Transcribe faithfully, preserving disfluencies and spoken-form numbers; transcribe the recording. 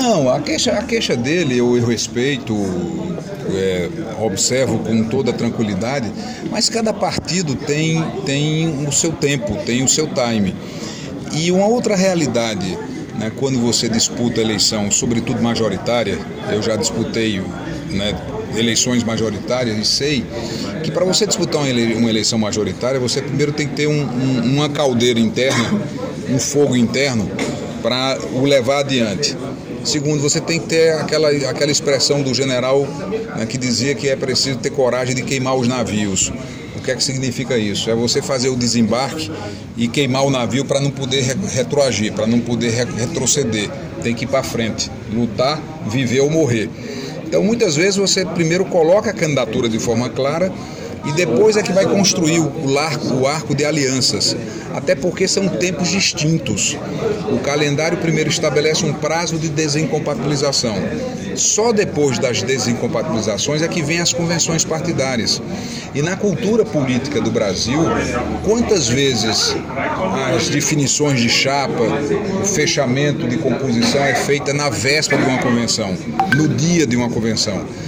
Não, a queixa, a queixa dele eu, eu respeito, é, observo com toda tranquilidade, mas cada partido tem, tem o seu tempo, tem o seu time. E uma outra realidade, né, quando você disputa eleição, sobretudo majoritária, eu já disputei, né, eleições majoritárias e sei que para você disputar uma, ele, uma eleição majoritária, você primeiro tem que ter um, um, uma caldeira interna, um fogo interno para o levar adiante. Segundo, você tem que ter aquela, aquela expressão do general, né, que dizia que é preciso ter coragem de queimar os navios. O que é que significa isso? É você fazer o desembarque e queimar o navio para não poder retroagir, para não poder retroceder. Tem que ir para frente, lutar, viver ou morrer. Então, muitas vezes você primeiro coloca a candidatura de forma clara e depois é que vai construir o arco, o arco de alianças, até porque são tempos distintos. O calendário primeiro estabelece um prazo de desincompatibilização. Só depois das desincompatibilizações é que vem as convenções partidárias. E na cultura política do Brasil, quantas vezes as definições de chapa, o fechamento de composição é feita na véspera de uma convenção, no dia de uma convenção?